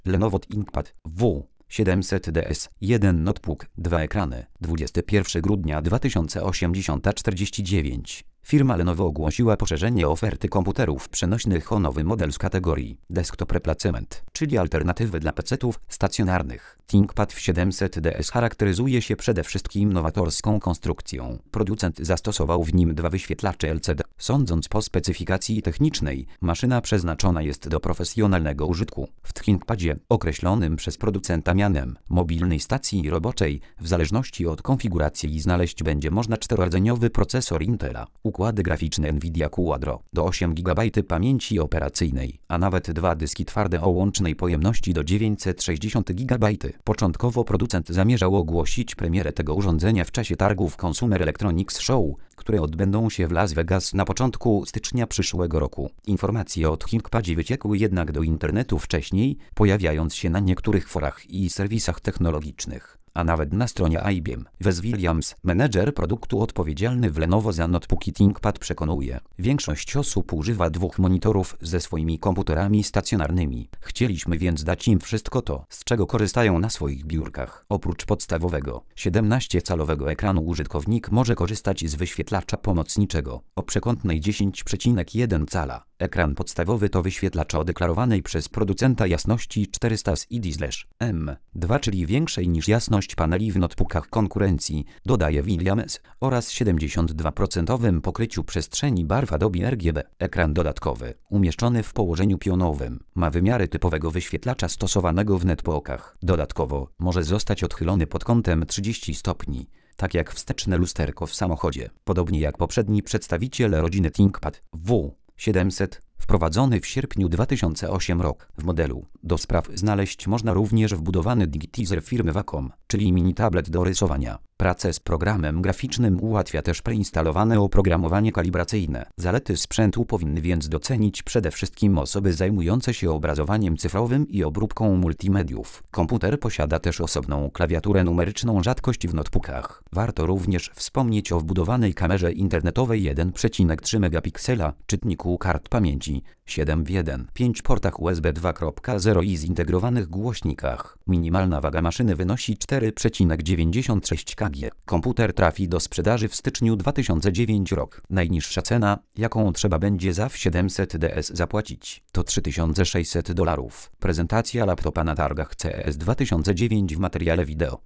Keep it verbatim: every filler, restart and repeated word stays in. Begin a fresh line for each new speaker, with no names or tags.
Lenovo ThinkPad W siedemset D S, jeden notebook, dwa ekrany, dwudziestego pierwszego grudnia dwa tysiące osiemdziesiąt czterdzieści dziewięć. Firma Lenovo ogłosiła poszerzenie oferty komputerów przenośnych o nowy model z kategorii Desktop Replacement, czyli alternatywy dla pecetów stacjonarnych. ThinkPad siedemset D S charakteryzuje się przede wszystkim nowatorską konstrukcją. Producent zastosował w nim dwa wyświetlacze L C D. Sądząc po specyfikacji technicznej, maszyna przeznaczona jest do profesjonalnego użytku. W ThinkPadzie, określonym przez producenta mianem mobilnej stacji roboczej, w zależności od konfiguracji znaleźć będzie można czterorodzeniowy procesor Intela, układy graficzne Nvidia Quadro, do osiem gigabajtów pamięci operacyjnej, a nawet dwa dyski twarde o łącznej pojemności do dziewięćset sześćdziesiąt gigabajtów. Początkowo producent zamierzał ogłosić premierę tego urządzenia w czasie targów Consumer Electronics Show, które odbędą się w Las Vegas na początku stycznia przyszłego roku. Informacje o ThinkPadzie wyciekły jednak do internetu wcześniej, pojawiając się na niektórych forach i serwisach technologicznych, a nawet na stronie I B M. Wes Williams, menedżer produktu odpowiedzialny w Lenovo za notebooki ThinkPad, przekonuje: większość osób używa dwóch monitorów ze swoimi komputerami stacjonarnymi. Chcieliśmy więc dać im wszystko to, z czego korzystają na swoich biurkach. Oprócz podstawowego, siedemnastocalowego ekranu użytkownik może korzystać z wyświetlacza pomocniczego o przekątnej dziesięć przecinek jeden cala. Ekran podstawowy to wyświetlacz o deklarowanej przez producenta jasności czterysta S I D M dwa, czyli większej niż jasność paneli w notebookach konkurencji, dodaje Williams, oraz siedemdziesiąt dwa procent pokryciu przestrzeni barw Adobe R G B. Ekran dodatkowy, umieszczony w położeniu pionowym, ma wymiary typowego wyświetlacza stosowanego w netbookach. Dodatkowo może zostać odchylony pod kątem trzydzieści stopni, tak jak wsteczne lusterko w samochodzie. Podobnie jak poprzedni przedstawiciel rodziny ThinkPad W siedemset, wprowadzony w sierpniu dwa tysiące ósmego roku. W modelu do spraw znaleźć można również wbudowany Digitizer firmy Wacom, czyli mini tablet do rysowania. Pracę z programem graficznym ułatwia też preinstalowane oprogramowanie kalibracyjne. Zalety sprzętu powinny więc docenić przede wszystkim osoby zajmujące się obrazowaniem cyfrowym i obróbką multimediów. Komputer posiada też osobną klawiaturę numeryczną, rzadkość w notebookach. Warto również wspomnieć o wbudowanej kamerze internetowej jeden przecinek trzy megapiksela, czytniku kart pamięci siedem w jeden, pięć portach U S B dwa kropka zero i zintegrowanych głośnikach. Minimalna waga maszyny wynosi cztery przecinek dziewięćdziesiąt sześć kilogramów. Komputer trafi do sprzedaży w styczniu dwa tysiące dziewiątego roku. Najniższa cena, jaką trzeba będzie za W siedemset D S zapłacić, to trzy tysiące sześćset dolarów. Prezentacja laptopa na targach C E S dwa tysiące dziewięć w materiale wideo.